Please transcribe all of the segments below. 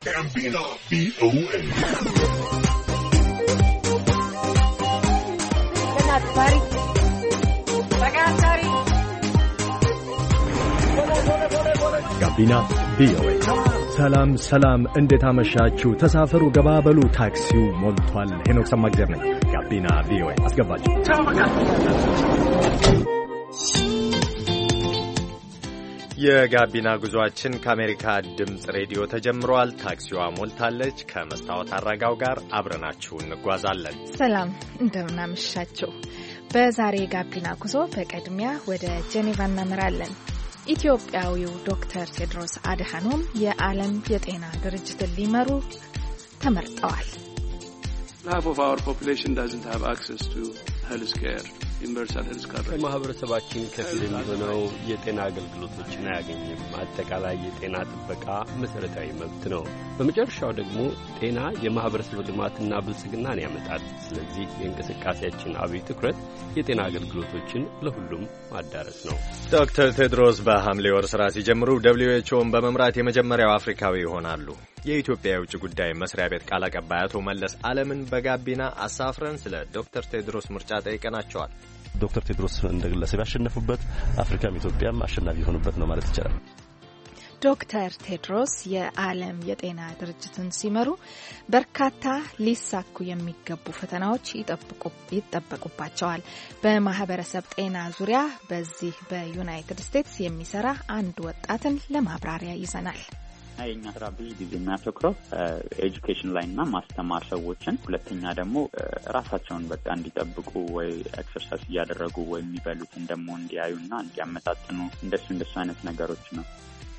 ጋቢና ቪኦኤ ጋቢና ቪኦኤ። ሰላም ሰላም፣ እንዴት አመሻችሁ? ተሳፈሩ፣ ገባበሉ፣ ታክሲው ሞልቷል። ሄኖክ ሰማግደር ነኝ። ጋቢና ቪኦኤ አስገባችሁ። የጋቢና ጉዟችን ከአሜሪካ ድምፅ ሬዲዮ ተጀምሯል። ታክሲዋ ሞልታለች። ከመስታወት አራጋው ጋር አብረናችሁ እንጓዛለን። ሰላም እንደምናመሻችሁ። በዛሬ የጋቢና ጉዞ በቅድሚያ ወደ ጄኔቫ እናመራለን። ኢትዮጵያዊው ዶክተር ቴድሮስ አድሃኖም የዓለም የጤና ድርጅትን ሊመሩ ተመርጠዋል። half of our population doesn't have access to health care. ማህበረሰባችን ከፊል የሚሆነው የጤና አገልግሎቶችን አያገኝም። አጠቃላይ የጤና ጥበቃ መሰረታዊ መብት ነው። በመጨረሻው ደግሞ ጤና የማህበረሰብ ልማትና ብልጽግናን ያመጣል። ስለዚህ የእንቅስቃሴያችን አብይ ትኩረት የጤና አገልግሎቶችን ለሁሉም ማዳረስ ነው። ዶክተር ቴድሮስ በሐምሌ ወር ስራ ሲጀምሩ WHO በመምራት የመጀመሪያው አፍሪካዊ ይሆናሉ። የኢትዮጵያ የውጭ ጉዳይ መስሪያ ቤት ቃል አቀባይ አቶ መለስ ዓለምን በጋቢና አሳፍረን ስለ ዶክተር ቴድሮስ ምርጫ ጠይቀናቸዋል። ዶክተር ቴድሮስ እንደ ግለሰብ ያሸነፉበት፣ አፍሪካም ኢትዮጵያም አሸናፊ የሆኑበት ነው ማለት ይቻላል። ዶክተር ቴድሮስ የዓለም የጤና ድርጅትን ሲመሩ በርካታ ሊሳኩ የሚገቡ ፈተናዎች ይጠበቁባቸዋል። በማህበረሰብ ጤና ዙሪያ በዚህ በዩናይትድ ስቴትስ የሚሰራ አንድ ወጣትን ለማብራሪያ ይዘናል። የኛ ስራ ብዙ ጊዜ የሚያተኩረው ኤጁኬሽን ላይ እና ማስተማር ሰዎችን፣ ሁለተኛ ደግሞ ራሳቸውን በቃ እንዲጠብቁ ወይ ኤክሰርሳይዝ እያደረጉ ወይ የሚበሉትን ደግሞ እንዲያዩና እንዲያመጣጥኑ እንደሱ አይነት ነገሮች ነው።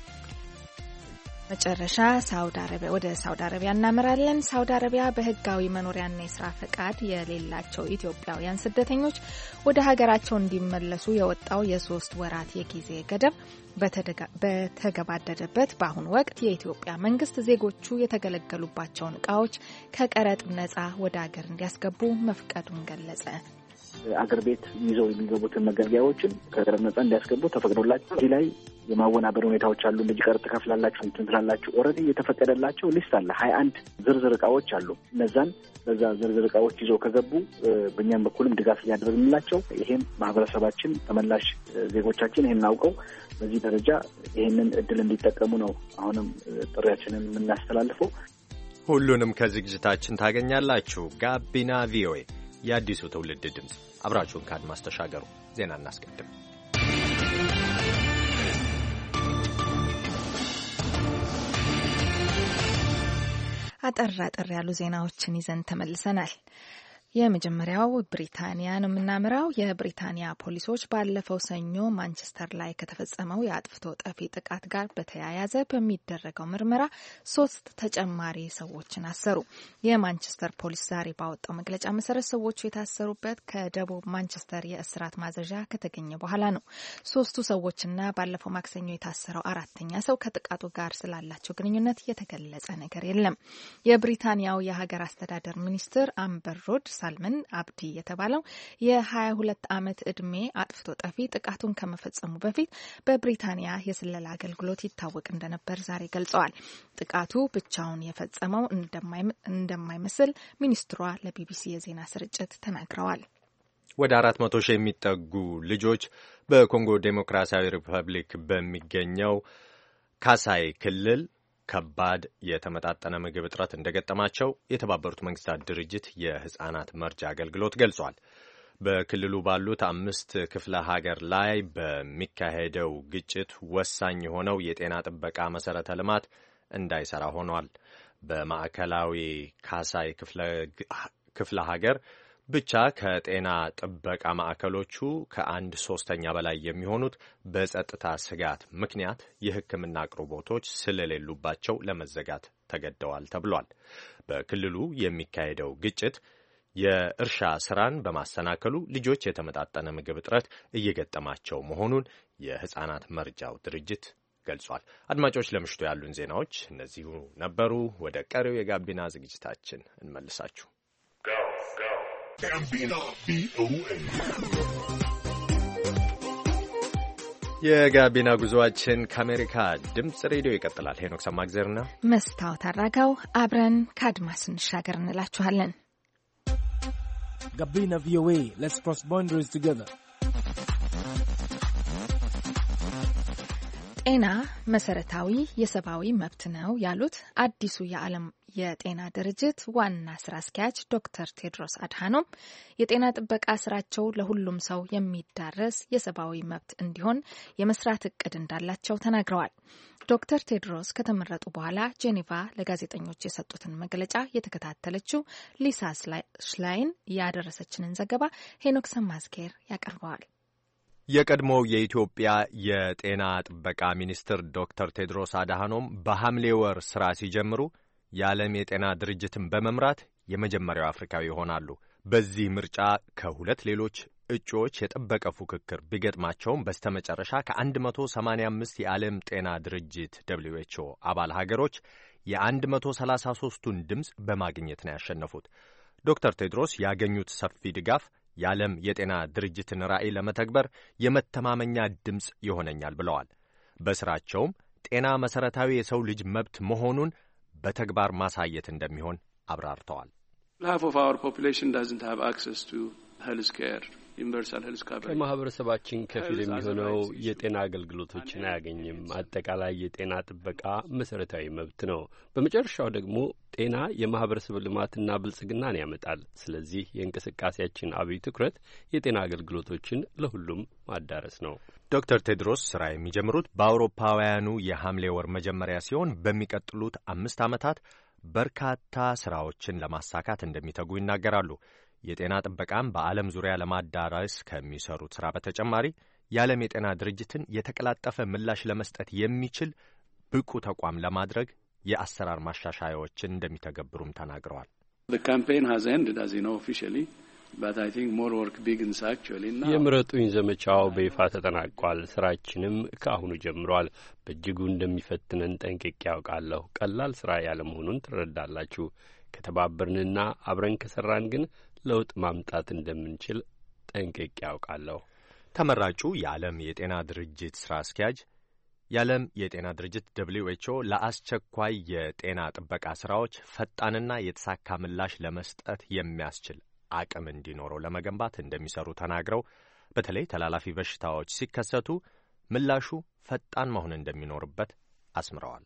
መጨረሻ ወደ ሳውዲ አረቢያ እናመራለን። ሳውዲ አረቢያ በህጋዊ መኖሪያና የስራ ፈቃድ የሌላቸው ኢትዮጵያውያን ስደተኞች ወደ ሀገራቸው እንዲመለሱ የወጣው የ3 ወራት የጊዜ ገደብ በተገባደደበት በአሁኑ ወቅት የኢትዮጵያ መንግስት ዜጎቹ የተገለገሉባቸውን እቃዎች ከቀረጥ ነጻ ወደ ሀገር እንዲያስገቡ መፍቀዱን ገለጸ። አገር ቤት ይዘው የሚገቡትን መገልገያዎችን ከቀረጥ ነጻ እንዲያስገቡ ተፈቅዶላቸው እዚህ ላይ የማወናበር ሁኔታዎች አሉ። እንደዚህ ቀረጥ ተከፍላላችሁ እንትን ትላላችሁ። ኦልሬዲ የተፈቀደላቸው ሊስት አለ። 21 ዝርዝር እቃዎች አሉ። እነዛን በዛ ዝርዝር እቃዎች ይዘው ከገቡ በእኛም በኩልም ድጋፍ እያደረግንላቸው፣ ይሄም ማህበረሰባችን ተመላሽ ዜጎቻችን ይሄን አውቀው በዚህ ደረጃ ይሄንን እድል እንዲጠቀሙ ነው አሁንም ጥሪያችንን የምናስተላልፈው። ሁሉንም ከዝግጅታችን ታገኛላችሁ። ጋቢና ቪኦኤ የአዲሱ ትውልድ ድምፅ። አብራችሁን ከአድማስ ተሻገሩ። ዜና እናስቀድም። አጠር ያሉ ዜናዎችን ይዘን ተመልሰናል። የመጀመሪያው ብሪታንያ ነው የምናምራው። የብሪታንያ ፖሊሶች ባለፈው ሰኞ ማንቸስተር ላይ ከተፈጸመው የአጥፍቶ ጠፊ ጥቃት ጋር በተያያዘ በሚደረገው ምርመራ 3 ተጨማሪ ሰዎችን አሰሩ። የማንቸስተር ፖሊስ ዛሬ ባወጣው መግለጫ መሰረት ሰዎቹ የታሰሩበት ከደቡብ ማንቸስተር የእስራት ማዘዣ ከተገኘ በኋላ ነው። 3ቱ ሰዎችና ባለፈው ማክሰኞ የታሰረው 4ኛ ሰው ከጥቃቱ ጋር ስላላቸው ግንኙነት የተገለጸ ነገር የለም። የብሪታንያው የሀገር አስተዳደር ሚኒስትር አምበር ሮድ ሳልመን አብዲ የተባለው የ22 ዓመት ዕድሜ አጥፍቶ ጠፊ ጥቃቱን ከመፈጸሙ በፊት በብሪታንያ የስለላ አገልግሎት ይታወቅ እንደነበር ዛሬ ገልጸዋል። ጥቃቱ ብቻውን የፈጸመው እንደማይመስል ሚኒስትሯ ለቢቢሲ የዜና ስርጭት ተናግረዋል። ወደ 400 ሺህ የሚጠጉ ልጆች በኮንጎ ዴሞክራሲያዊ ሪፐብሊክ በሚገኘው ካሳይ ክልል ከባድ የተመጣጠነ ምግብ እጥረት እንደገጠማቸው የተባበሩት መንግስታት ድርጅት የሕፃናት መርጃ አገልግሎት ገልጿል። በክልሉ ባሉት 5 ክፍለ ሀገር ላይ በሚካሄደው ግጭት ወሳኝ የሆነው የጤና ጥበቃ መሰረተ ልማት እንዳይሰራ ሆኗል። በማዕከላዊ ካሳይ ክፍለ ሀገር ብቻ ከጤና ጥበቃ ማዕከሎቹ ከ1/3 በላይ የሚሆኑት በጸጥታ ስጋት ምክንያት የሕክምና አቅርቦቶች ስለሌሉባቸው ለመዘጋት ተገደዋል ተብሏል። በክልሉ የሚካሄደው ግጭት የእርሻ ስራን በማሰናከሉ ልጆች የተመጣጠነ ምግብ እጥረት እየገጠማቸው መሆኑን የሕፃናት መርጃው ድርጅት ገልጿል። አድማጮች፣ ለምሽቱ ያሉን ዜናዎች እነዚሁ ነበሩ። ወደ ቀሪው የጋቢና ዝግጅታችን እንመልሳችሁ። የጋቢና ጉዞአችን ከአሜሪካ ድምጽ ሬዲዮ ይቀጥላል። ሄኖክ ሰማግዘርና መስታወት አራጋው አብረን ከአድማስ እንሻገር እንላችኋለን። ጋቢና ቪኦኤ ሌትስ ክሮስ ባውንደሪስ ቱጌዘር። ጤና መሰረታዊ የሰብአዊ መብት ነው ያሉት አዲሱ የዓለም የጤና ድርጅት ዋና ስራ አስኪያጅ ዶክተር ቴድሮስ አድሃኖም የጤና ጥበቃ ስራቸው ለሁሉም ሰው የሚዳረስ የሰብአዊ መብት እንዲሆን የመስራት እቅድ እንዳላቸው ተናግረዋል። ዶክተር ቴድሮስ ከተመረጡ በኋላ ጄኔቫ ለጋዜጠኞች የሰጡትን መግለጫ የተከታተለችው ሊሳ ሽላይን ያደረሰችንን ዘገባ ሄኖክ ሰማዝጌር ያቀርበዋል። የቀድሞው የኢትዮጵያ የጤና ጥበቃ ሚኒስትር ዶክተር ቴድሮስ አድሃኖም በሐምሌ ወር ስራ ሲጀምሩ የዓለም የጤና ድርጅትን በመምራት የመጀመሪያው አፍሪካዊ ይሆናሉ። በዚህ ምርጫ ከሁለት ሌሎች እጩዎች የጠበቀ ፉክክር ቢገጥማቸውም በስተመጨረሻ ከ185 የዓለም ጤና ድርጅት WHO አባል ሀገሮች የ133ቱን ድምፅ በማግኘት ነው ያሸነፉት። ዶክተር ቴድሮስ ያገኙት ሰፊ ድጋፍ የዓለም የጤና ድርጅትን ራዕይ ለመተግበር የመተማመኛ ድምፅ ይሆነኛል ብለዋል። በስራቸውም ጤና መሰረታዊ የሰው ልጅ መብት መሆኑን በተግባር ማሳየት እንደሚሆን አብራርተዋል። ከማህበረሰባችን ከፊል የሚሆነው የጤና አገልግሎቶችን አያገኝም። አጠቃላይ የጤና ጥበቃ መሰረታዊ መብት ነው። በመጨረሻው ደግሞ ጤና የማህበረሰብ ልማትና ብልጽግናን ያመጣል። ስለዚህ የእንቅስቃሴያችን አብይ ትኩረት የጤና አገልግሎቶችን ለሁሉም ማዳረስ ነው። ዶክተር ቴድሮስ ስራ የሚጀምሩት በአውሮፓውያኑ የሐምሌ ወር መጀመሪያ ሲሆን በሚቀጥሉት 5 ዓመታት በርካታ ስራዎችን ለማሳካት እንደሚተጉ ይናገራሉ። የጤና ጥበቃም በዓለም ዙሪያ ለማዳረስ ከሚሰሩት ስራ በተጨማሪ የዓለም የጤና ድርጅትን የተቀላጠፈ ምላሽ ለመስጠት የሚችል ብቁ ተቋም ለማድረግ የአሰራር ማሻሻያዎችን እንደሚተገብሩም ተናግረዋል። የምረጡኝ ዘመቻው በይፋ ተጠናቋል። ስራችንም ከአሁኑ ጀምሯል። በእጅጉ እንደሚፈትነን ጠንቅቄ ያውቃለሁ። ቀላል ስራ ያለመሆኑን ትረዳላችሁ። ከተባበርንና አብረን ከሰራን ግን ለውጥ ማምጣት እንደምንችል ጠንቅቄ ያውቃለሁ። ተመራጩ የዓለም የጤና ድርጅት ስራ አስኪያጅ የዓለም የጤና ድርጅት WHO ለአስቸኳይ የጤና ጥበቃ ስራዎች ፈጣንና የተሳካ ምላሽ ለመስጠት የሚያስችል አቅም እንዲኖረው ለመገንባት እንደሚሰሩ ተናግረው በተለይ ተላላፊ በሽታዎች ሲከሰቱ ምላሹ ፈጣን መሆን እንደሚኖርበት አስምረዋል።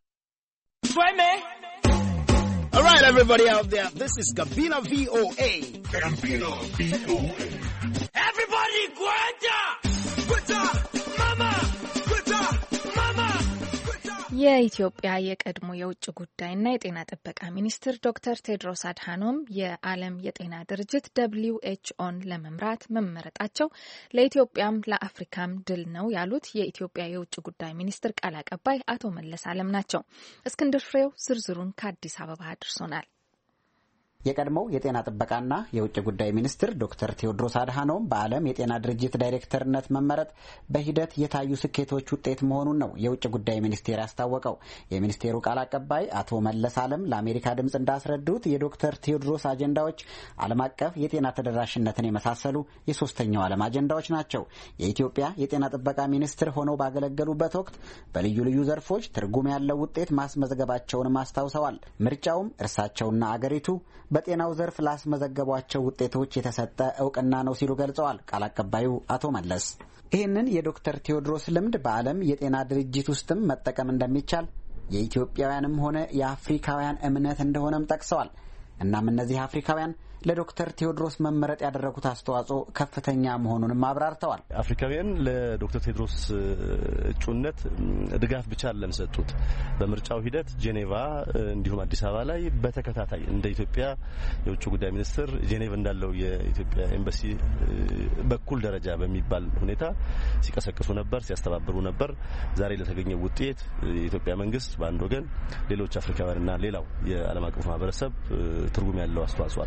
All right, everybody out there, this is Gabina VOA. Gabina VOA. Everybody, Guanta! Guanta! Mama! Guanta! Mama! የኢትዮጵያ የቀድሞ የውጭ ጉዳይና የጤና ጥበቃ ሚኒስትር ዶክተር ቴድሮስ አድሃኖም የዓለም የጤና ድርጅት WHOን ለመምራት መመረጣቸው ለኢትዮጵያም ለአፍሪካም ድል ነው ያሉት የኢትዮጵያ የውጭ ጉዳይ ሚኒስትር ቃል አቀባይ አቶ መለስ አለም ናቸው። እስክንድር ፍሬው ዝርዝሩን ከአዲስ አበባ አድርሶናል። የቀድሞው የጤና ጥበቃና የውጭ ጉዳይ ሚኒስትር ዶክተር ቴዎድሮስ አድሃኖም በዓለም የጤና ድርጅት ዳይሬክተርነት መመረጥ በሂደት የታዩ ስኬቶች ውጤት መሆኑን ነው የውጭ ጉዳይ ሚኒስቴር ያስታወቀው። የሚኒስቴሩ ቃል አቀባይ አቶ መለስ አለም ለአሜሪካ ድምፅ እንዳስረዱት የዶክተር ቴዎድሮስ አጀንዳዎች ዓለም አቀፍ የጤና ተደራሽነትን የመሳሰሉ የሶስተኛው ዓለም አጀንዳዎች ናቸው። የኢትዮጵያ የጤና ጥበቃ ሚኒስትር ሆነው ባገለገሉበት ወቅት በልዩ ልዩ ዘርፎች ትርጉም ያለው ውጤት ማስመዝገባቸውንም አስታውሰዋል። ምርጫውም እርሳቸውና አገሪቱ በጤናው ዘርፍ ላስመዘገቧቸው ውጤቶች የተሰጠ እውቅና ነው ሲሉ ገልጸዋል ቃል አቀባዩ አቶ መለስ። ይህንን የዶክተር ቴዎድሮስ ልምድ በዓለም የጤና ድርጅት ውስጥም መጠቀም እንደሚቻል የኢትዮጵያውያንም ሆነ የአፍሪካውያን እምነት እንደሆነም ጠቅሰዋል። እናም እነዚህ አፍሪካውያን ለዶክተር ቴዎድሮስ መመረጥ ያደረጉት አስተዋጽኦ ከፍተኛ መሆኑንም አብራርተዋል። አፍሪካውያን ለዶክተር ቴዎድሮስ እጩነት ድጋፍ ብቻ አይደለም ሰጡት። በምርጫው ሂደት ጄኔቫ እንዲሁም አዲስ አበባ ላይ በተከታታይ እንደ ኢትዮጵያ የውጭ ጉዳይ ሚኒስትር ጄኔቫ እንዳለው የኢትዮጵያ ኤምባሲ በኩል ደረጃ በሚባል ሁኔታ ሲቀሰቅሱ ነበር፣ ሲያስተባብሩ ነበር። ዛሬ ለተገኘው ውጤት የኢትዮጵያ መንግስት በአንድ ወገን፣ ሌሎች አፍሪካውያንና ሌላው የዓለም አቀፍ ማህበረሰብ ትርጉም ያለው አስተዋጽኦ አድርገዋል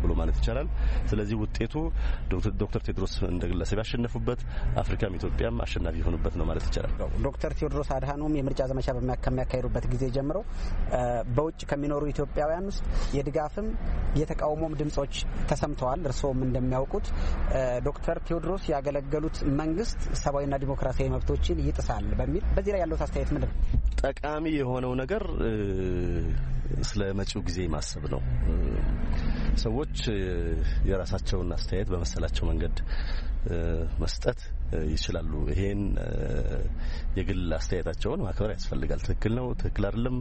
ብሎ ማለት ይቻላል። ስለዚህ ውጤቱ ዶክተር ቴድሮስ እንደግለሰብ ያሸነፉበት አፍሪካም ኢትዮጵያም አሸናፊ የሆኑበት ነው ማለት ይቻላል። ዶክተር ቴዎድሮስ አድሃኖም የምርጫ ዘመቻ ከሚያካሂዱበት ጊዜ ጀምሮ በውጭ ከሚኖሩ ኢትዮጵያውያን ውስጥ የድጋፍም የተቃውሞም ድምጾች ተሰምተዋል። እርስዎም እንደሚያውቁት ዶክተር ቴዎድሮስ ያገለገሉት መንግስት ሰብአዊና ዲሞክራሲያዊ መብቶችን ይጥሳል በሚል በዚህ ላይ ያለው አስተያየት ምንድን ነው? ጠቃሚ የሆነው ነገር ስለ መጪው ጊዜ ማሰብ ነው። ሰዎች የራሳቸውን አስተያየት በመሰላቸው መንገድ መስጠት ይችላሉ። ይሄን የግል አስተያየታቸውን ማክበር ያስፈልጋል። ትክክል ነው፣ ትክክል አይደለም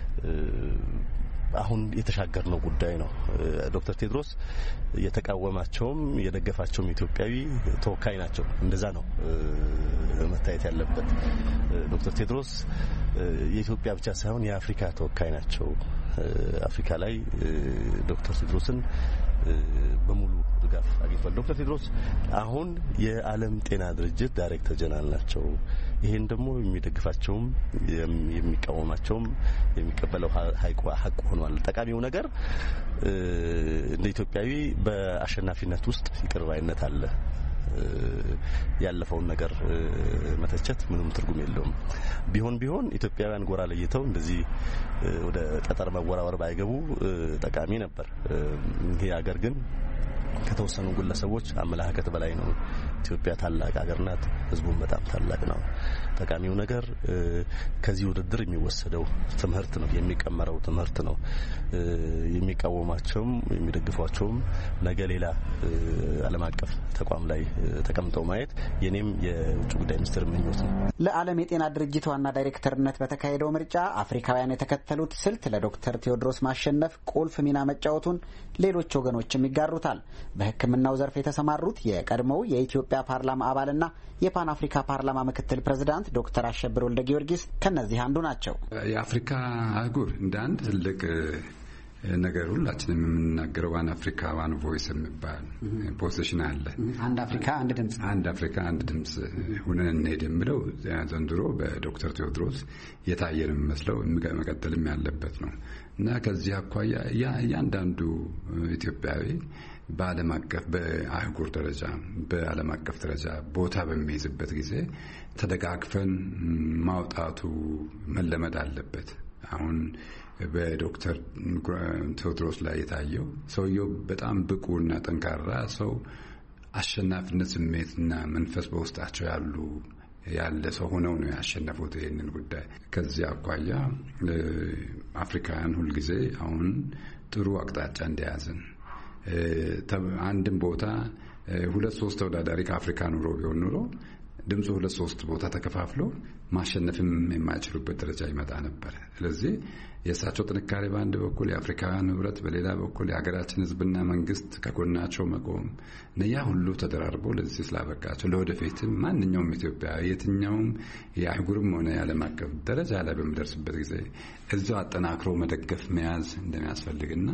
አሁን የተሻገርነው ጉዳይ ነው። ዶክተር ቴድሮስ የተቃወማቸውም የደገፋቸውም ኢትዮጵያዊ ተወካይ ናቸው። እንደዛ ነው መታየት ያለበት። ዶክተር ቴድሮስ የኢትዮጵያ ብቻ ሳይሆን የአፍሪካ ተወካይ ናቸው። አፍሪካ ላይ ዶክተር ቴድሮስን በሙሉ ድጋፍ አግኝቷል። ዶክተር ቴድሮስ አሁን የዓለም ጤና ድርጅት ዳይሬክተር ጀነራል ናቸው። ይሄን ደግሞ የሚደግፋቸውም የሚቃወማቸውም የሚቀበለው ሀቅ ሆኗል። ጠቃሚው ነገር እንደ ኢትዮጵያዊ በአሸናፊነት ውስጥ ይቅርባይነት አለ። ያለፈውን ነገር መተቸት ምንም ትርጉም የለውም። ቢሆን ኢትዮጵያውያን ጎራ ለይተው እንደዚህ ወደ ጠጠር መወራወር ባይገቡ ጠቃሚ ነበር። ይሄ ሀገር ግን ከተወሰኑ ግለሰቦች አመለካከት በላይ ነው። ኢትዮጵያ ታላቅ ሀገር ናት። ህዝቡም በጣም ታላቅ ነው። ጠቃሚው ነገር ከዚህ ውድድር የሚወሰደው ትምህርት ነው፣ የሚቀመረው ትምህርት ነው። የሚቃወማቸውም የሚደግፏቸውም ነገ ሌላ ዓለም አቀፍ ተቋም ላይ ተቀምጠው ማየት የኔም የውጭ ጉዳይ ሚኒስትር ምኞት ነው። ለዓለም የጤና ድርጅት ዋና ዳይሬክተርነት በተካሄደው ምርጫ አፍሪካውያን የተከተሉት ስልት ለዶክተር ቴዎድሮስ ማሸነፍ ቁልፍ ሚና መጫወቱን ሌሎች ወገኖችም ይጋሩታል። በሕክምናው ዘርፍ የተሰማሩት የቀድሞው የኢትዮጵያ ፓርላማ አባልና የፓን አፍሪካ ፓርላማ ምክትል ፕሬዝዳንት ዶክተር አሸብር ወልደ ጊዮርጊስ ከነዚህ አንዱ ናቸው። የአፍሪካ አህጉር እንደ አንድ ትልቅ ነገር ሁላችንም የምንናገረው ዋን አፍሪካ ዋን ቮይስ የሚባል ፖዚሽን አለ። አንድ አፍሪካ አንድ ድምጽ፣ አንድ አፍሪካ አንድ ድምጽ ሆነን እንሄድ የሚለው ዘንድሮ በዶክተር ቴዎድሮስ የታየ ነው የሚመስለው፣ መቀጠልም ያለበት ነው እና ከዚህ አኳያ እያንዳንዱ ኢትዮጵያዊ በዓለም አቀፍ በአህጉር ደረጃ በዓለም አቀፍ ደረጃ ቦታ በሚይዝበት ጊዜ ተደጋግፈን ማውጣቱ መለመድ አለበት። አሁን በዶክተር ቴዎድሮስ ላይ የታየው ሰውየው በጣም ብቁና ጠንካራ ሰው አሸናፊነት ስሜትና መንፈስ በውስጣቸው ያለ ሰው ሆነው ነው ያሸነፉት ይህንን ጉዳይ። ከዚህ አኳያ አፍሪካውያን ሁልጊዜ አሁን ጥሩ አቅጣጫ እንደያዝን አንድም ቦታ 2-3 ተወዳዳሪ ከአፍሪካ ኑሮ ቢሆን ኑሮ ድምፁ 2-3 ቦታ ተከፋፍሎ ማሸነፍም የማይችሉበት ደረጃ ይመጣ ነበር። ስለዚህ የእሳቸው ጥንካሬ በአንድ በኩል የአፍሪካውያን ህብረት፣ በሌላ በኩል የሀገራችን ህዝብና መንግስት ከጎናቸው መቆም ነያ ሁሉ ተደራርቦ ለዚህ ስላበቃቸው ለወደፊትም ማንኛውም ኢትዮጵያ የትኛውም የአህጉርም ሆነ የዓለም አቀፍ ደረጃ ላይ በሚደርስበት ጊዜ እዛው አጠናክሮ መደገፍ መያዝ እንደሚያስፈልግና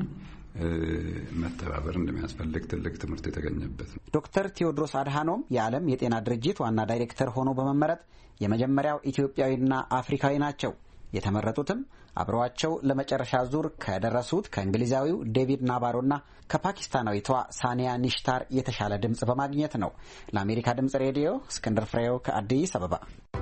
መተባበር እንደሚያስፈልግ ትልቅ ትምህርት የተገኘበት ነው። ዶክተር ቴዎድሮስ አድሃኖም የዓለም የጤና ድርጅት ዋና ዳይሬክተር ሆኖ በመመረጥ የመጀመሪያው ኢትዮጵያዊና አፍሪካዊ ናቸው። የተመረጡትም አብረዋቸው ለመጨረሻ ዙር ከደረሱት ከእንግሊዛዊው ዴቪድ ናባሮና ከፓኪስታናዊቷ ሳኒያ ኒሽታር የተሻለ ድምጽ በማግኘት ነው። ለአሜሪካ ድምጽ ሬዲዮ እስክንድር ፍሬው ከአዲስ አበባ።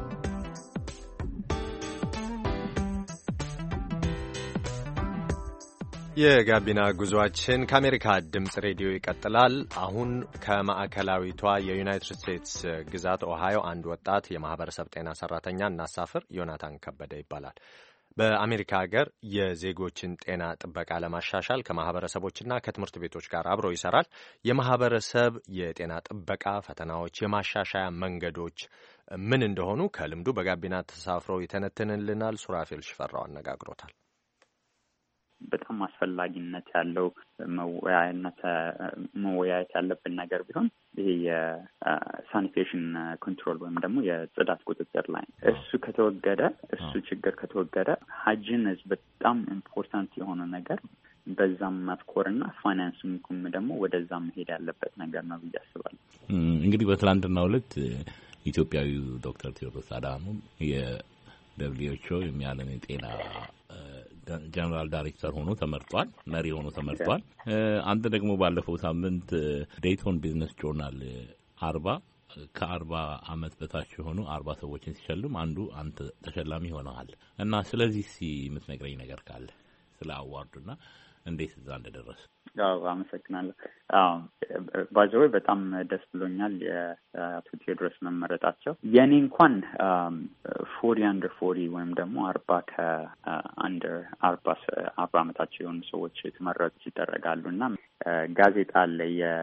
የጋቢና ጉዟችን ከአሜሪካ ድምፅ ሬዲዮ ይቀጥላል። አሁን ከማዕከላዊቷ የዩናይትድ ስቴትስ ግዛት ኦሃዮ አንድ ወጣት የማህበረሰብ ጤና ሰራተኛ እናሳፍር። ዮናታን ከበደ ይባላል። በአሜሪካ ሀገር የዜጎችን ጤና ጥበቃ ለማሻሻል ከማህበረሰቦችና ከትምህርት ቤቶች ጋር አብሮ ይሰራል። የማህበረሰብ የጤና ጥበቃ ፈተናዎች፣ የማሻሻያ መንገዶች ምን እንደሆኑ ከልምዱ በጋቢና ተሳፍሮ ይተነትንልናል። ሱራፌል ሽፈራው አነጋግሮታል። በጣም አስፈላጊነት ያለው መወያየት ያለብን ነገር ቢሆን ይሄ የሳኒቴሽን ኮንትሮል ወይም ደግሞ የጽዳት ቁጥጥር ላይ እሱ ችግር ከተወገደ ሃይጂን በጣም ኢምፖርታንት የሆነ ነገር በዛም ማትኮርና ፋይናንስም ደግሞ ወደዛ መሄድ ያለበት ነገር ነው ብዬ አስባለሁ። እንግዲህ በትላንትናው ዕለት ኢትዮጵያዊው ዶክተር ቴዎድሮስ አድሃኖም የደብሊውኤችኦ የዓለም የጤና ጀነራል ዳይሬክተር ሆኖ ተመርጧል፣ መሪ ሆኖ ተመርጧል። አንተ ደግሞ ባለፈው ሳምንት ዴይቶን ቢዝነስ ጆርናል 40 ዓመት በታች የሆኑ 40 ሰዎችን ሲሸልም አንዱ አንተ ተሸላሚ ሆነሃል እና ስለዚህ የምትነግረኝ ነገር ካለ ስለ አዋርዱና እንዴት እዛ እንደደረሰ? ያው አመሰግናለሁ። ባይዘው በጣም ደስ ብሎኛል የአቶ ቴዎድሮስ መመረጣቸው። የኔ እንኳን 40 under 40 ወይም ደግሞ 40 ከአንደር 40 ዓመታቸው የሆኑ ሰዎች የተመረጡ ይደረጋሉና ጋዜጣ አለ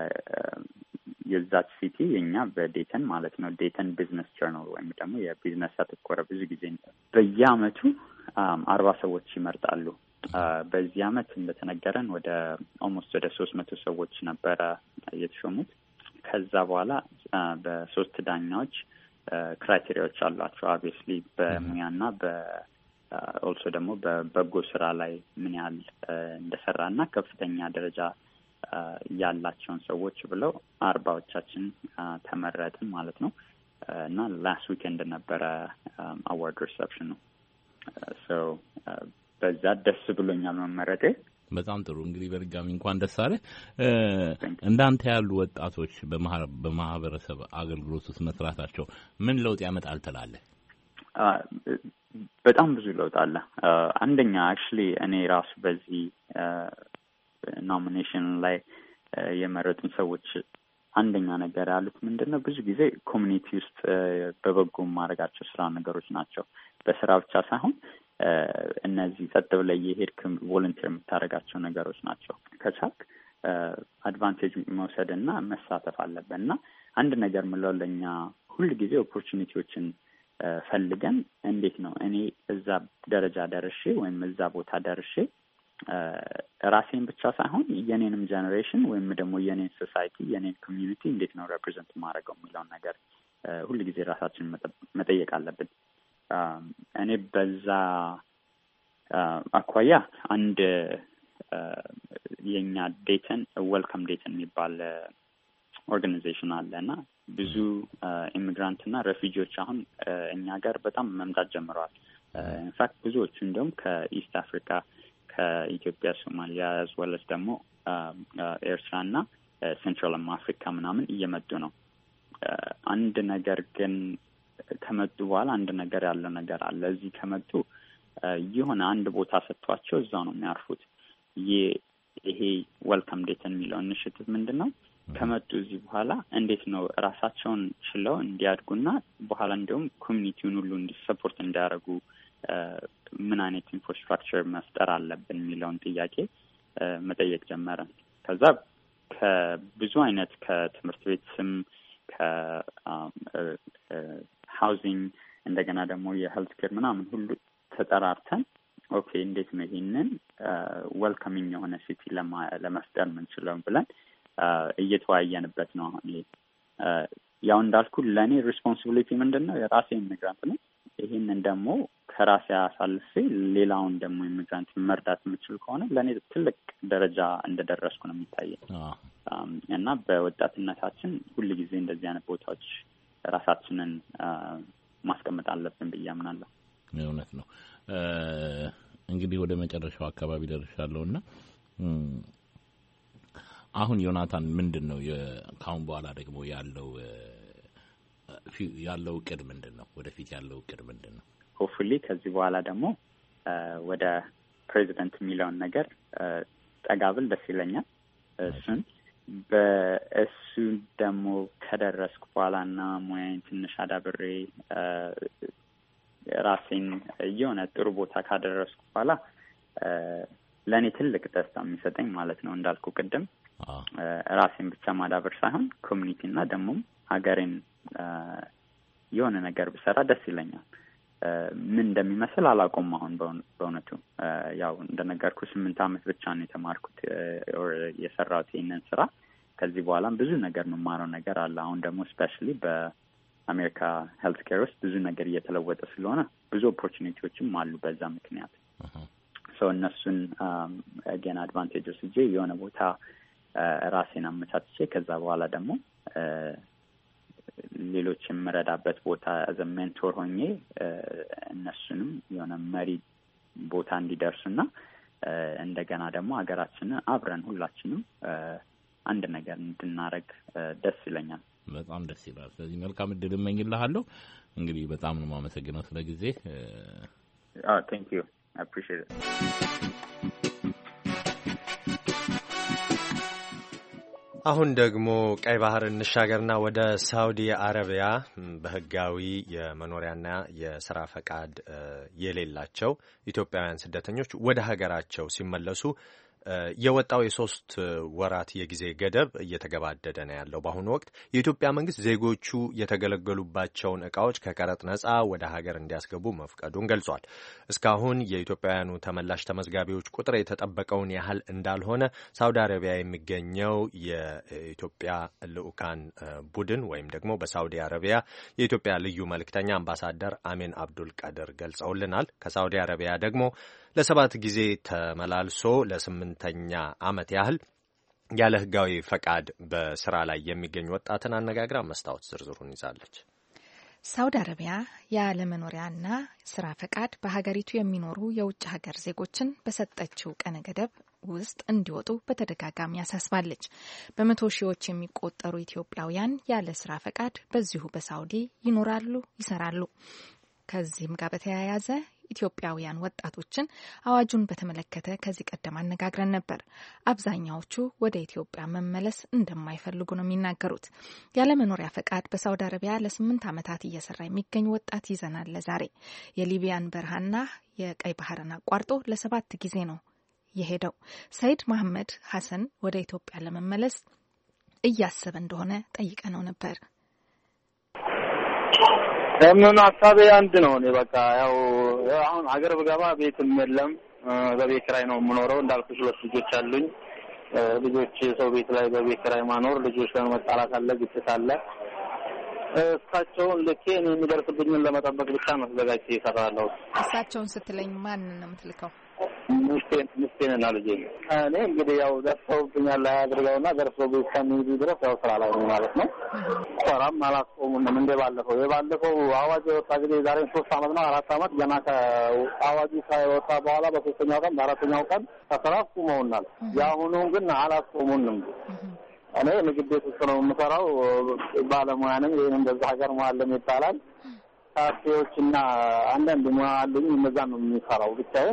የዛች ሲቲ የኛ በዴተን ማለት ነው ዴተን ቢዝነስ ጆርናል ወይም ደግሞ የቢዝነስ አተኮረ ብዙ ጊዜ በየአመቱ 40 ሰዎች ይመርጣሉ። በዚህ አመት እንደተነገረን ወደ ኦልሞስት ወደ 300 ሰዎች ነበረ የተሾሙት። ከዛ በኋላ በሶስት ዳኛዎች ክራይቴሪያዎች አሏቸው። obviously በሙያና ኦልሶ ደግሞ በበጎ ስራ ላይ ምን ያህል እንደሰራና ከፍተኛ ደረጃ ያላቸውን ሰዎች ብለው 40ዎቻችን ተመረጥን ማለት ነው። እና ላስት ዊኬንድ ነበረ አዋርድ ሪሰፕሽን ነው። ሶ በዛ ደስ ብሎኛል መመረጤ። በጣም ጥሩ። እንግዲህ በድጋሚ እንኳን ደስ አለ። እንዳንተ ያሉ ወጣቶች በማህበረሰብ አገልግሎት ውስጥ መስራታቸው ምን ለውጥ ያመጣል ትላለህ? በጣም ብዙ ለውጥ አለ። አንደኛ actually እኔ ራሱ በዚህ ኖሚኔሽን ላይ የመረጡን ሰዎች አንደኛ ነገር ያሉት ምንድነው ብዙ ጊዜ ኮሚኒቲ ውስጥ በበጎ ማድረጋቸው ስራ ነገሮች ናቸው። በስራ ብቻ ሳይሆን እነዚህ ጸጥ ብለህ የሄድክ ቮለንቲር የምታደርጋቸው ነገሮች ናቸው። ከቻልክ አድቫንቴጅ መውሰድና መሳተፍ አለብን እና አንድ ነገር ምለው ለኛ ሁሉ ጊዜ ኦፖርቹኒቲዎችን ፈልገን እንዴት ነው እኔ እዛ ደረጃ ደርሼ ወይም እዛ ቦታ ደርሼ ራሴን ብቻ ሳይሆን የኔንም ጀነሬሽን ወይም ደግሞ የኔን ሶሳይቲ የኔን ኮሚዩኒቲ እንዴት ነው ሪፕሬዘንት ማድረገው የሚለውን ነገር ሁሉ ጊዜ ራሳችንን መጠየቅ አለብን። እኔ በዛ አኳያ አንድ የኛ ዴተን ዌልካም ዴተን የሚባል ኦርጋናይዜሽን አለና ብዙ ኢሚግራንት እና ሬፊጂዎች አሁን እኛ ጋር በጣም መምጣት ጀምረዋል። ኢንፋክት ብዙዎቹ እንደውም ከኢስት አፍሪካ ከኢትዮጵያ፣ ሶማሊያ ያዝወለስ ደግሞ ኤርትራና ሴንትራል አፍሪካ ምናምን እየመጡ ነው። አንድ ነገር ግን ከመጡ በኋላ አንድ ነገር ያለው ነገር አለ። እዚህ ከመጡ የሆነ አንድ ቦታ ሰጥቷቸው እዛው ነው የሚያርፉት። ይሄ ዌልካም ዴተን የሚለው ኢኒሺቲቭ ምንድነው? ከመጡ እዚህ በኋላ እንዴት ነው ራሳቸውን ችለው እንዲያድጉና በኋላ እንደውም ኮሚኒቲውን ሁሉ እንዲሰፖርት እንዲያደርጉ ምን አይነት ኢንፍራስትራክቸር መፍጠር አለብን የሚለውን ጥያቄ መጠየቅ ጀመረን። ከዛ ከብዙ አይነት ከትምህርት ቤት ስም ሃውዚንግ እንደገና ደግሞ የሄልት ኬር ምናምን ሁሉ ተጠራርተን ኦኬ እንዴት ነው ይሄንን ዌልካሚንግ የሆነ ሲቲ ለመፍጠር የምንችለው ብለን እየተወያየንበት ነው። አሁን ያው እንዳልኩ ለእኔ ሪስፖንሲቢሊቲ ምንድነው የራሴ ኢሚግራንት ነው። ይሄንን ደግሞ ከራሴ አሳልፌ ሌላውን ደግሞ ኢሚግራንት መርዳት የምችል ከሆነ ለእኔ ትልቅ ደረጃ እንደደረስኩ ነው የሚታየኝ። እና በወጣትነታችን ሁሉ ጊዜ እንደዚህ አይነት ቦታዎች ራሳችንን ማስቀመጥ አለብን ብዬ አምናለሁ። እውነት ነው። እንግዲህ ወደ መጨረሻው አካባቢ ደርሻለሁና አሁን ዮናታን ምንድነው ከአሁን በኋላ ደግሞ ያለው እቅድ ምንድነው? ወደፊት ያለው እቅድ ምንድነው? ሆፕፉሊ ከዚህ በኋላ ደግሞ ወደ ፕሬዚደንት የሚለውን ነገር ጠጋብል ደስ ይለኛል። በእሱ ደግሞ ከደረስኩ በኋላና ሙያዬን ትንሽ አዳብሬ ራሴን የሆነ ጥሩ ቦታ ካደረስኩ በኋላ ለእኔ ትልቅ ደስታ የሚሰጠኝ ማለት ነው እንዳልኩ ቅድም ራሴን ብቻ ማዳበር ሳይሆን ኮሚኒቲና ደግሞ ሀገሬን የሆነ ነገር ብሰራ ደስ ይለኛል። ምን እንደሚመስል አላውቅም። አሁን በእውነቱ ያው እንደነገርኩ 8 ዓመት ብቻ ነው የተማርኩት የሰራሁት ይሄንን ስራ። ከዚህ በኋላም ብዙ ነገር የምማረው ነገር አለ። አሁን ደግሞ ስፔሻሊ በአሜሪካ ሄልት ኬር ውስጥ ብዙ ነገር እየተለወጠ ስለሆነ ብዙ ኦፖርቹኒቲዎችም አሉ በዛ ምክንያት። እነሱን አገን አድቫንቴጅስ ይዤ የሆነ ቦታ ራሴን አመቻችቼ ከዛ በኋላ ደግሞ ሌሎች የምረዳበት ቦታ አዘ ሜንቶር ሆኜ እነሱንም የሆነ ቦታ እንዲደርስና እንደገና ደግሞ ሀገራችንን አብረን ሁላችንም አንድ ነገር እንድናረግ ደስ ይለኛል። በጣም ደስ ይላል። ስለዚህ መልካም እድል እመኝልሃለሁ። እንግዲህ በጣም ነው የማመሰግነው ስለ ጊዜ። thank you. I appreciate it. አሁን ደግሞ ቀይ ባህር እንሻገርና ወደ ሳውዲ አረቢያ በህጋዊ የመኖሪያና የስራ ፈቃድ የሌላቸው ኢትዮጵያውያን ስደተኞች ወደ ሀገራቸው ሲመለሱ የወጣው የ3 ወራት የጊዜ ገደብ እየተገባደደ ነው ያለው። በአሁኑ ወቅት የኢትዮጵያ መንግስት ዜጎቹ የተገለገሉባቸውን እቃዎች ከቀረጥ ነጻ ወደ ሀገር እንዲያስገቡ መፍቀዱን ገልጿል። እስካሁን የኢትዮጵያውያኑ ተመላሽ ተመዝጋቢዎች ቁጥር የተጠበቀውን ያህል እንዳልሆነ ሳውዲ አረቢያ የሚገኘው የኢትዮጵያ ልዑካን ቡድን ወይም ደግሞ በሳውዲ አረቢያ የኢትዮጵያ ልዩ መልእክተኛ አምባሳደር አሚን አብዱል ቀድር ገልጸውልናል። ከሳውዲ አረቢያ ደግሞ ለ7 ጊዜ ተመላልሶ ለ8ኛ ዓመት ያህል ያለ ህጋዊ ፈቃድ በስራ ላይ የሚገኝ ወጣትን አነጋግራ መስታወት ዝርዝሩን ይዛለች። ሳውዲ አረቢያ ያለ መኖሪያና ስራ ፈቃድ በሀገሪቱ የሚኖሩ የውጭ ሀገር ዜጎችን በሰጠችው ቀነ ገደብ ውስጥ እንዲወጡ በተደጋጋሚ ያሳስባለች። በመቶ ሺዎች የሚቆጠሩ ኢትዮጵያውያን ያለ ስራ ፈቃድ በዚሁ በሳውዲ ይኖራሉ፣ ይሰራሉ። ከዚህም ጋር በተያያዘ ኢትዮጵያውያን ወጣቶችን አዋጁን በተመለከተ ከዚህ ቀደም አነጋግረን ነበር። አብዛኛዎቹ ወደ ኢትዮጵያ መመለስ እንደማይፈልጉ ነው የሚናገሩት። ያለ መኖሪያ ፈቃድ በሳውዲ አረቢያ ለ8 ዓመታት እየሰራ የሚገኝ ወጣት ይዘናል ለዛሬ። የሊቢያን በረሃና የቀይ ባህርን አቋርጦ ለ7 ጊዜ ነው የሄደው። ሰይድ መሐመድ ሐሰን ወደ ኢትዮጵያ ለመመለስ እያሰበ እንደሆነ ጠይቀነው ነበር። ምን ሀሳቤ አንድ ነው። እኔ በቃ ያው አሁን ሀገር ብገባ ቤትም የለም፣ በቤት ኪራይ ነው የምኖረው። እንዳልኩሽ 2 ልጆች አሉኝ። ልጆች ሰው ቤት ላይ በቤት ኪራይ ማኖር ልጆች ጋር መጣላት አለ፣ ግጭት አለ። እሳቸውን ልኬ እኔ የሚደርስብኝን ለመጠበቅ ብቻ ነው ተዘጋጅቼ እሰራለሁ። እሳቸውን ስትለኝ ማንን ነው የምትልከው? ሚስቴንና ልጄን። እኔ እንግዲህ ያው ደርሰውብኛል አያድርገውና ደርሰው ከሚሄዱ ድረስ ያው ስራ ላይ ነው ማለት ነው። ስራም አላስቆሙንም። የባለፈው አዋጅ የወጣ ጊዜ ዛሬ 3 ዓመት ነው 4 ዓመት ገና ከአዋጁ ከወጣ በኋላ በ3ኛው ቀን በ4ኛው ቀን ከስራ አስቆመውናል። የአሁኑን ግን አላስቆሙንም። እኔ ምግብ ቤት ውስጥ ነው የምሰራው። ባለሙያ ነኝ። ይሄን እንደዛ ሀገር ሙአለም ይባላል። ካፌዎችና አንዳንድ ሙያ አሉኝ። እነዛ ነው የምሰራው ብቻዬን።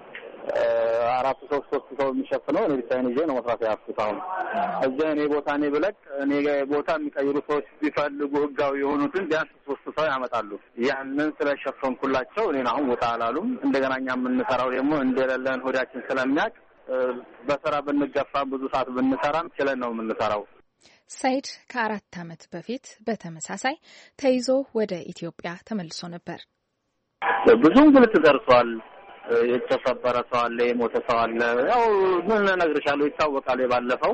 4 ሰው 3 ሰው የሚሸፍነው እኔ ብቻዬን ይዤ ነው መስራት ያስኩት። አሁን እዚህ እኔ ቦታ እኔ ብለቅ እኔ ቦታ የሚቀይሩ ሰዎች ቢፈልጉ ህጋዊ የሆኑትን ቢያንስ 3 ሰው ያመጣሉ። ያንን ስለሸፈንኩላቸው እኔን አሁን ወጣ አላሉም። እንደገና እኛ የምንሰራው ደግሞ እንደሌለን ሆዳችን ስለሚያውቅ በስራ ብንገፋ ብዙ ሰዓት ብንሰራም ችለን ነው የምንሰራው። ሰይድ ከ4 ዓመት በፊት በተመሳሳይ ተይዞ ወደ ኢትዮጵያ ተመልሶ ነበር። ብዙ እንግልት ደርሷል። የተሰበረ ሰው አለ፣ የሞተ ሰው አለ። ያው ምን እነግርሻለሁ ይታወቃል። የባለፈው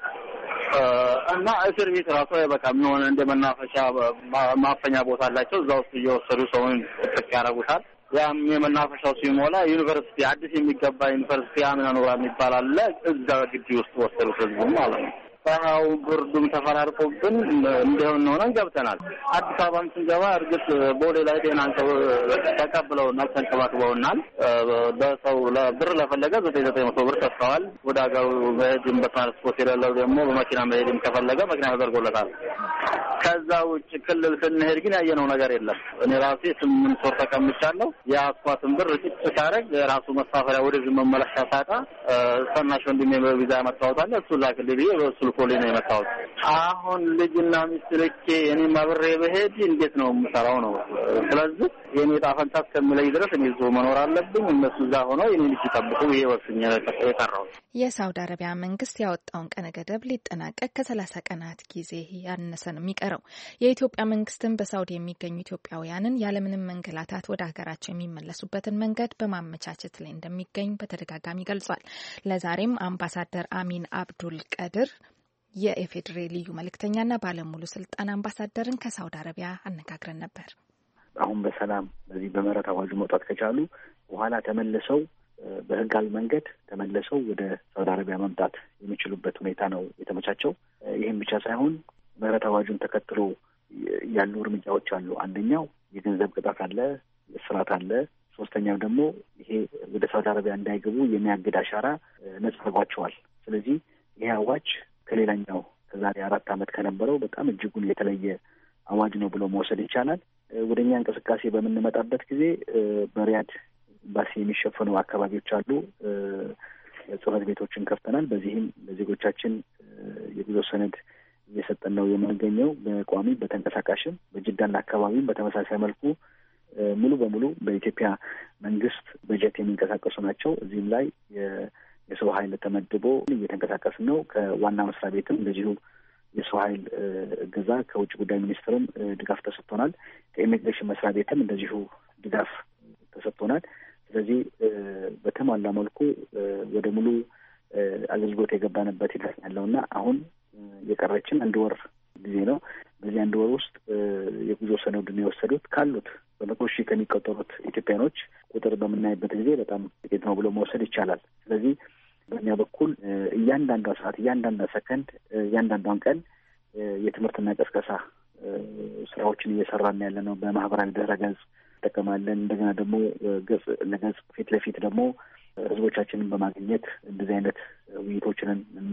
እና እስር ቤት ራሱ በቃ ምን ሆነ እንደ መናፈሻ ማፈኛ ቦታ አላቸው። እዛ ውስጥ እየወሰዱ ሰውን ጥቅ ያደርጉታል። ያም የመናፈሻው ሲሞላ ዩኒቨርሲቲ አዲስ የሚገባ ዩኒቨርሲቲ አምና ኖራ የሚባል አለ። እዛ ግቢ ውስጥ ወሰዱት ህዝቡ ማለት ነው። ፀሐዩ ብርዱም ተፈራርቆብን እንደሆነ ሆነን ገብተናል። አዲስ አበባም ስንገባ እርግጥ ቦሌ ላይ ጤናን ተቀብለውናል፣ ተንከባክበውናል። በሰው ብር ለፈለገ 900 ብር ሰጥተዋል። ወደ ሀገሩ መሄድም በትራንስፖርት የሌለው ደግሞ በመኪና መሄድም ከፈለገ መኪና ተደርጎለታል። ከዛ ውጭ ክልል ስንሄድ ግን ያየነው ነገር የለም። እኔ ራሴ 8 ወር ተቀምጫለሁ። የአስኳትን ብር ጭጭ ሲያደርግ የራሱ መሳፈሪያ ወደዚህ መመለሻ ሳጣ ሰናሽ ወንድሜ በቪዛ ያመጣሁታል። እሱ ላክልኝ ብዬ በእሱ ልኮልኝ ነው የመጣሁት። አሁን ልጅና ሚስት ልኬ እኔም አብሬ በሄድ እንዴት ነው የምሰራው ነው። ስለዚህ የኔ ዕጣ ፈንታ እስከሚለይ ድረስ እኔ እዚሁ መኖር አለብኝ። እነሱ እዛ ሆነው የኔ ልጅ ይጠብቁ ብዬ ወስኜ የቀረሁት። የሳውዲ አረቢያ መንግስት ያወጣውን ቀነ ገደብ ሊጠናቀቅ ከ30 ቀናት ጊዜ ያነሰ ነው የሚቀረው። የኢትዮጵያ መንግስትም በሳውዲ የሚገኙ ኢትዮጵያውያንን ያለምንም መንገላታት ወደ ሀገራቸው የሚመለሱበትን መንገድ በማመቻቸት ላይ እንደሚገኝ በተደጋጋሚ ገልጿል። ለዛሬም አምባሳደር አሚን አብዱል ቀድር የኢፌዴሪ ልዩ መልእክተኛና ባለሙሉ ስልጣን አምባሳደርን ከሳውዲ አረቢያ አነጋግረን ነበር። አሁን በሰላም በዚህ በምህረት አዋጁ መውጣት ከቻሉ በኋላ ተመልሰው በህጋዊ መንገድ ተመልሰው ወደ ሳውዲ አረቢያ መምጣት የሚችሉበት ሁኔታ ነው የተመቻቸው። ይህም ብቻ ሳይሆን ምህረት አዋጁን ተከትሎ ያሉ እርምጃዎች አሉ። አንደኛው የገንዘብ ቅጣት አለ፣ እስራት አለ። ሶስተኛው ደግሞ ይሄ ወደ ሳውዲ አረቢያ እንዳይገቡ የሚያግድ አሻራ ነጻ አድርጓቸዋል። ስለዚህ ይሄ አዋጅ ከሌላኛው ከዛሬ 4 ዓመት ከነበረው በጣም እጅጉን የተለየ አዋጅ ነው ብሎ መውሰድ ይቻላል። ወደኛ እንቅስቃሴ በምንመጣበት ጊዜ በሪያድ ኤምባሲ የሚሸፈኑ አካባቢዎች አሉ። ጽሕፈት ቤቶችን ከፍተናል። በዚህም ለዜጎቻችን የጉዞ ሰነድ እየሰጠን ነው የምንገኘው። በቋሚ በተንቀሳቃሽም በጅዳና አካባቢም በተመሳሳይ መልኩ ሙሉ በሙሉ በኢትዮጵያ መንግስት በጀት የሚንቀሳቀሱ ናቸው። እዚህም ላይ የሰው ኃይል ተመድቦ እየተንቀሳቀስን ነው። ከዋና መስሪያ ቤትም እንደዚሁ የሰው ኃይል እገዛ ከውጭ ጉዳይ ሚኒስትርም ድጋፍ ተሰጥቶናል። ከኢሚግሬሽን መስሪያ ቤትም እንደዚሁ ድጋፍ ተሰጥቶናል። ስለዚህ በተሟላ መልኩ ወደ ሙሉ አገልግሎት የገባንበት ሂደት ያለውና አሁን የቀረችን 1 ወር ጊዜ ነው። በዚህ 1 ወር ውስጥ የጉዞ ሰነዱን የወሰዱት ካሉት በመቶ ሺህ ከሚቆጠሩት ኢትዮጵያኖች ቁጥር በምናይበት ጊዜ በጣም ጥቂት ነው ብሎ መውሰድ ይቻላል። ስለዚህ በእኛ በኩል እያንዳንዷ ሰዓት፣ እያንዳንዷ ሰከንድ፣ እያንዳንዷን ቀን የትምህርትና ቀስቀሳ ስራዎችን እየሰራን ያለ ነው። በማህበራዊ ድረገጽ እንጠቀማለን። እንደገና ደግሞ ገጽ ለገጽ ፊት ለፊት ደግሞ ህዝቦቻችንን በማግኘት እንደዚህ አይነት ውይይቶችንን እና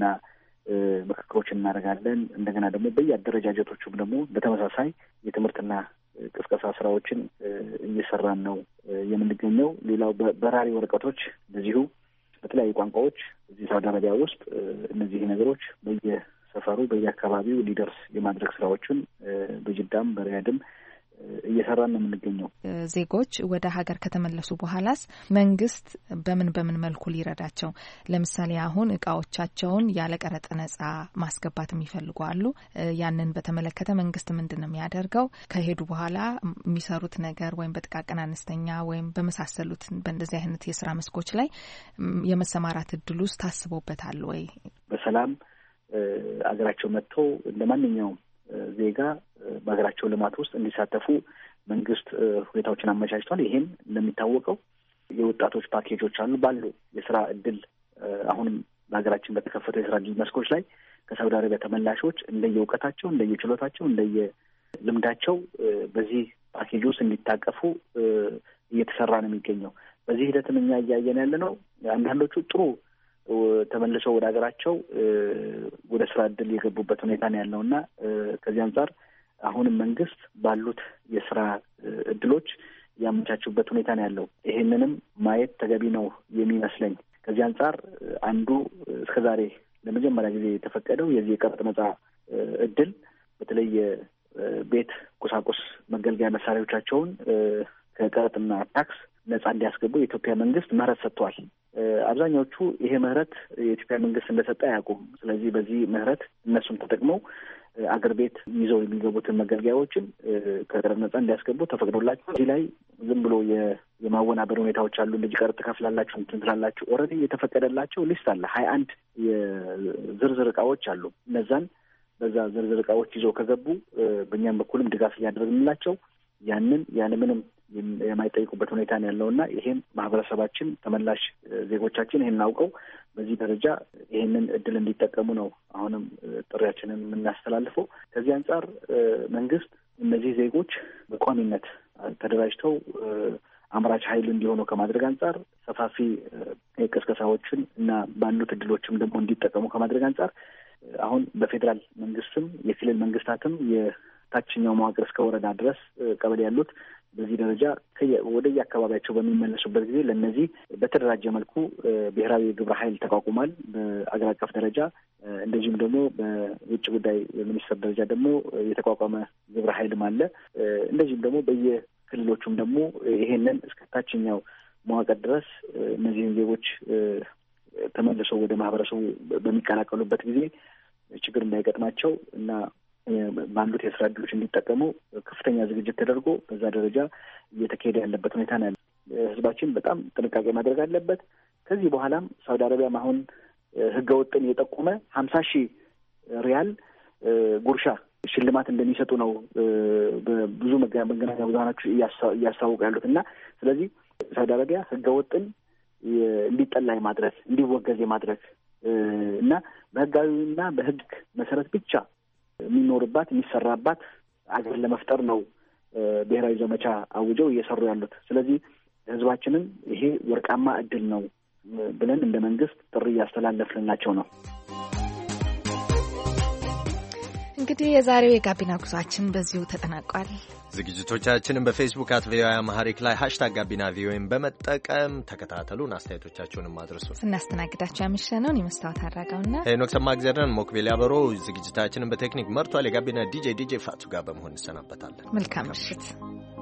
ምክክሮችን እናደርጋለን። እንደገና ደግሞ በየአደረጃጀቶቹም ደግሞ በተመሳሳይ የትምህርትና ቅስቀሳ ስራዎችን እየሰራን ነው የምንገኘው። ሌላው በራሪ ወረቀቶች እንደዚሁ በተለያዩ ቋንቋዎች እዚህ ሳውዲ አረቢያ ውስጥ እነዚህ ነገሮች በየሰፈሩ በየአካባቢው ሊደርስ የማድረግ ስራዎችን በጅዳም በሪያድም እየሰራን ነው የምንገኘው። ዜጎች ወደ ሀገር ከተመለሱ በኋላስ መንግስት በምን መልኩ ሊረዳቸው? ለምሳሌ አሁን እቃዎቻቸውን ያለ ቀረጥ ነጻ ማስገባት የሚፈልጉ አሉ። ያንን በተመለከተ መንግስት ምንድን ነው የሚያደርገው? ከሄዱ በኋላ የሚሰሩት ነገር ወይም በጥቃቅን አነስተኛ ወይም በመሳሰሉት በእንደዚህ አይነት የስራ መስኮች ላይ የመሰማራት እድል ውስጥ ታስቦበታል ወይ? በሰላም አገራቸው መጥተው እንደማንኛውም ዜጋ በሀገራቸው ልማት ውስጥ እንዲሳተፉ መንግስት ሁኔታዎችን አመቻችቷል። ይሄም እንደሚታወቀው የወጣቶች ፓኬጆች አሉ። ባሉ የስራ እድል አሁንም በሀገራችን በተከፈተው የስራ እድል መስኮች ላይ ከሳውዲ አረቢያ ተመላሾች እንደየእውቀታቸው፣ እንደየችሎታቸው፣ እንደየልምዳቸው በዚህ ፓኬጅ ውስጥ እንዲታቀፉ እየተሰራ ነው የሚገኘው። በዚህ ሂደትም እኛ እያየን ያለ ነው። አንዳንዶቹ ጥሩ ተመልሰው ወደ ሀገራቸው ወደ ስራ እድል የገቡበት ሁኔታ ነው ያለውና ከዚህ አንጻር አሁንም መንግስት ባሉት የስራ እድሎች ያመቻቹበት ሁኔታ ነው ያለው። ይሄንንም ማየት ተገቢ ነው የሚመስለኝ። ከዚህ አንጻር አንዱ እስከዛሬ ለመጀመሪያ ጊዜ የተፈቀደው የዚህ የቀረጥ ነጻ እድል በተለይ የቤት ቁሳቁስ መገልገያ መሳሪያዎቻቸውን ከቀረጥና ታክስ ነጻ እንዲያስገቡ የኢትዮጵያ መንግስት ምህረት ሰጥቷል። አብዛኛዎቹ ይሄ ምህረት የኢትዮጵያ መንግስት እንደሰጠ አያውቁም። ስለዚህ በዚህ ምህረት እነሱን ተጠቅመው አገር ቤት ይዘው የሚገቡትን መገልገያዎችን ከቀረጥ ነጻ እንዲያስገቡ ተፈቅዶላቸው እዚህ ላይ ዝም ብሎ የማወናበር ሁኔታዎች አሉ። እንደዚህ ቀረጥ ትከፍላላችሁ እንትን ትላላችሁ። ኦልሬዲ የተፈቀደላቸው ሊስት አለ። 21 የዝርዝር እቃዎች አሉ። እነዛን በዛ ዝርዝር እቃዎች ይዘው ከገቡ በእኛም በኩልም ድጋፍ እያደረግንላቸው ያንን ያለምንም የማይጠይቁበት ሁኔታ ነው ያለውና ይሄን ማህበረሰባችን ተመላሽ ዜጎቻችን ይሄን አውቀው በዚህ ደረጃ ይሄንን እድል እንዲጠቀሙ ነው አሁንም ጥሪያችንን የምናስተላልፈው። ከዚህ አንጻር መንግስት እነዚህ ዜጎች በቋሚነት ተደራጅተው አምራች ኃይል እንዲሆኑ ከማድረግ አንጻር ሰፋፊ ቅስቀሳዎችን እና ባሉት እድሎችም ደግሞ እንዲጠቀሙ ከማድረግ አንጻር አሁን በፌዴራል መንግስትም የክልል መንግስታትም የታችኛው መዋቅር እስከ ወረዳ ድረስ ቀበሌ ያሉት በዚህ ደረጃ ወደ የአካባቢያቸው በሚመለሱበት ጊዜ ለእነዚህ በተደራጀ መልኩ ብሔራዊ ግብረ ኃይል ተቋቁሟል በአገር አቀፍ ደረጃ። እንደዚሁም ደግሞ በውጭ ጉዳይ ሚኒስቴር ደረጃ ደግሞ የተቋቋመ ግብረ ኃይልም አለ። እንደዚሁም ደግሞ በየክልሎቹም ደግሞ ይሄንን እስከ ታችኛው መዋቅር ድረስ እነዚህን ዜጎች ተመልሰው ወደ ማህበረሰቡ በሚቀላቀሉበት ጊዜ ችግር እንዳይገጥማቸው እና ባሉት የስራ ዕድሎች እንዲጠቀሙ ከፍተኛ ዝግጅት ተደርጎ በዛ ደረጃ እየተካሄደ ያለበት ሁኔታ ነው ያለው። ህዝባችን በጣም ጥንቃቄ ማድረግ አለበት። ከዚህ በኋላም ሳውዲ አረቢያም አሁን ህገወጥን የጠቆመ 50,000 ሪያል ጉርሻ ሽልማት እንደሚሰጡ ነው በብዙ መገናኛ ብዙሃኖች እያስታወቁ ያሉት እና ስለዚህ ሳውዲ አረቢያ ህገወጥን እንዲጠላ የማድረግ እንዲወገዝ የማድረግ እና በህጋዊና በህግ መሰረት ብቻ የሚኖርባት የሚሰራባት አገር ለመፍጠር ነው ብሔራዊ ዘመቻ አውጀው እየሰሩ ያሉት። ስለዚህ ህዝባችንን ይሄ ወርቃማ እድል ነው ብለን እንደ መንግስት ጥሪ እያስተላለፍንላቸው ነው። እንግዲህ የዛሬው የጋቢና ጉዟችን በዚሁ ተጠናቋል። ዝግጅቶቻችንን በፌስቡክ @ቪኦኤ አማሪክ ላይ #ጋቢናቪኦኤን በመጠቀም ተከታተሉን። አስተያየቶቻችሁንም አድርሱ። ስናስተናግዳችሁ ያመሸነውን የመስታወት አድራጋውና ሄኖክ ሰማግዘርን ሞክቤል ያበሮ ዝግጅታችንን በቴክኒክ መርቷል። የጋቢና ዲጄ ፋቱ ጋር በመሆን እንሰናበታለን። መልካም ምሽት።